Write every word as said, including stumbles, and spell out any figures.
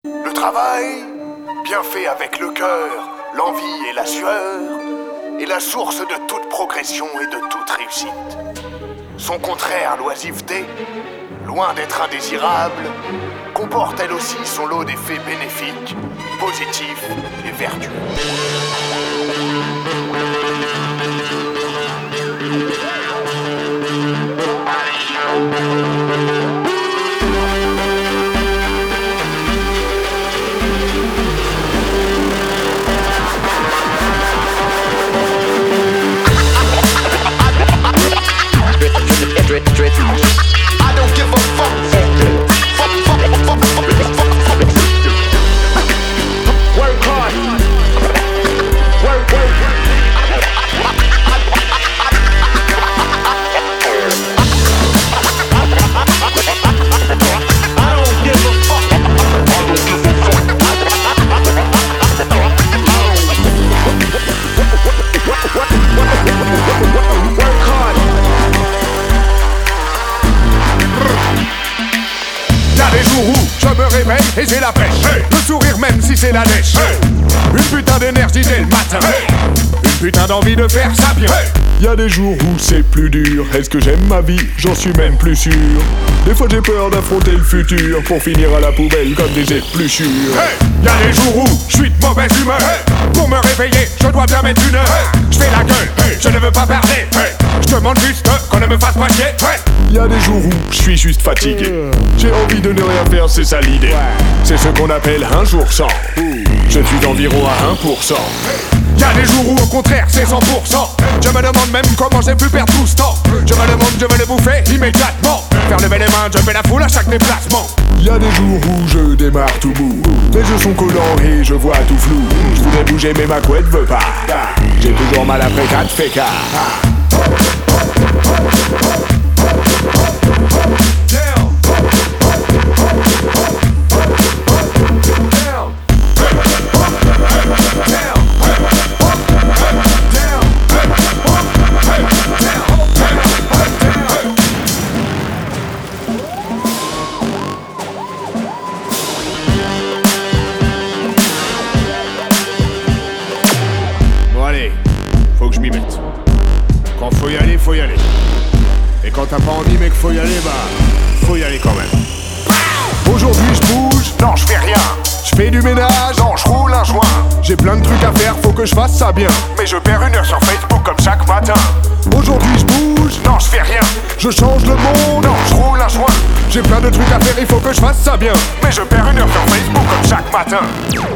Le travail, bien fait avec le cœur, l'envie et la sueur, est la source de toute progression et de toute réussite. Son contraire, l'oisiveté, loin d'être indésirable, comporte elle aussi son lot d'effets bénéfiques, positifs et vertueux. I don't give a fuck. Fuck, fuck, fuck, fuck, fuck, fuck. Work hard. Work, work. I don't give a fuck. I don't give a fuck. Work hard. Y'a des jours où je me réveille et j'ai la pêche, hey. Le sourire même si c'est la lèche, hey. Une putain d'énergie dès le matin, hey. Une putain d'envie de faire ça bien, hey. Y'a des jours où c'est plus dur. Est-ce que j'aime ma vie? J'en suis même plus sûr. Des fois j'ai peur d'affronter le futur pour finir à la poubelle comme des épluchures. Hey, y'a des jours où je suis de mauvaise humeur, hey. Pour me réveiller, je dois bien mettre une heure, hey. Je fais la gueule, hey. Je ne veux pas parler, hey. Je demande juste qu'on ne me fasse pas chier, hey. Y'a des jours où je suis juste fatigué. J'ai envie de ne rien faire, c'est ça l'idée. C'est ce qu'on appelle un jour sans. Je suis environ à un pour cent. Y'a des jours où au contraire c'est cent pour cent. Je me demande même comment j'ai pu perdre tout ce temps. Je me demande, je vais le bouffer immédiatement. Faire lever les mains, je fais la foule à chaque déplacement. Y'a des jours où je démarre tout bout. Mes yeux sont collants et je vois tout flou. Je voudrais bouger mais ma couette veut pas. J'ai toujours mal après quatre fécats. Bon allez, faut que je m'y mette. Quand faut y aller, faut y aller. Et quand t'as pas envie mais qu'il faut y aller, bah faut y aller quand même. Aujourd'hui je bouge, Non, je fais rien. je fais du ménage, Non, je roule un joint. j'ai plein de trucs à faire, faut que je fasse ça bien. Mais je perds une heure sur Facebook comme chaque matin. Aujourd'hui je bouge, Non, je fais rien. je change le monde, Non, je roule un joint. j'ai plein de trucs à faire, il faut que je fasse ça bien. Mais je perds une heure sur Facebook comme chaque matin.